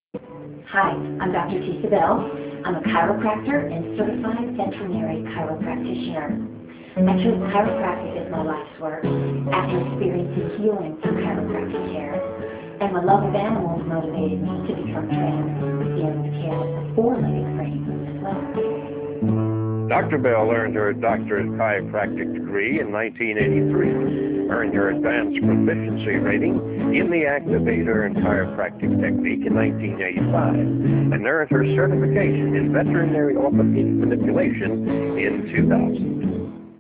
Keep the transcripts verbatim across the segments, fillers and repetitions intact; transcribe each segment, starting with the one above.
Hi, I'm Doctor Tisa Bell. I'm a chiropractor and certified veterinary chiropractitioner. I chose chiropractic as my life's work after experiencing healing through chiropractic care, and my love of animals motivated me to become trained with the animal care of four-legged frames as well. Doctor Bell earned her doctorate chiropractic degree in nineteen eighty-three, earned her advanced proficiency rating in the activator and chiropractic technique in nineteen eighty-five, and earned her certification in veterinary orthopedic manipulation in two thousand.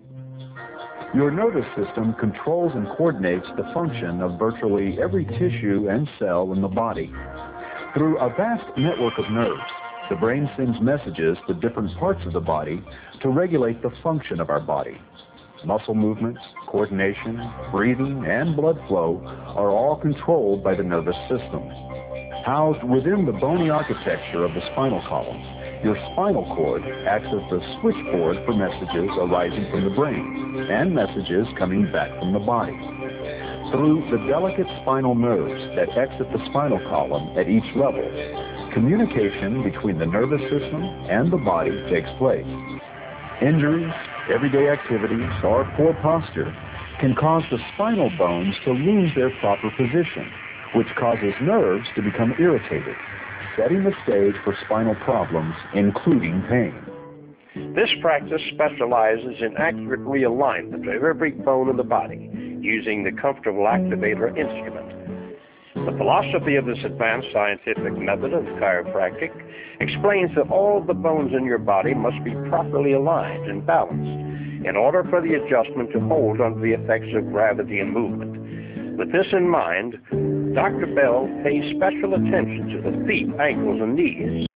Your nervous system controls and coordinates the function of virtually every tissue and cell in the body. Through a vast network of nerves, the brain sends messages to different parts of the body to regulate the function of our body. Muscle movements, coordination, breathing, and blood flow are all controlled by the nervous system. Housed within the bony architecture of the spinal column, your spinal cord acts as the switchboard for messages arising from the brain and messages coming back from the body. Through the delicate spinal nerves that exit the spinal column at each level, communication between the nervous system and the body takes place. Injuries, everyday activities, or poor posture can cause the spinal bones to lose their proper position, which causes nerves to become irritated, setting the stage for spinal problems, including pain. This practice specializes in accurate realignment of every bone in the body using the comfortable activator instrument. The philosophy of this advanced scientific method of chiropractic explains that all the bones in your body must be properly aligned and balanced in order for the adjustment to hold under the effects of gravity and movement. With this in mind, Doctor Bell pays special attention to the feet, ankles, and knees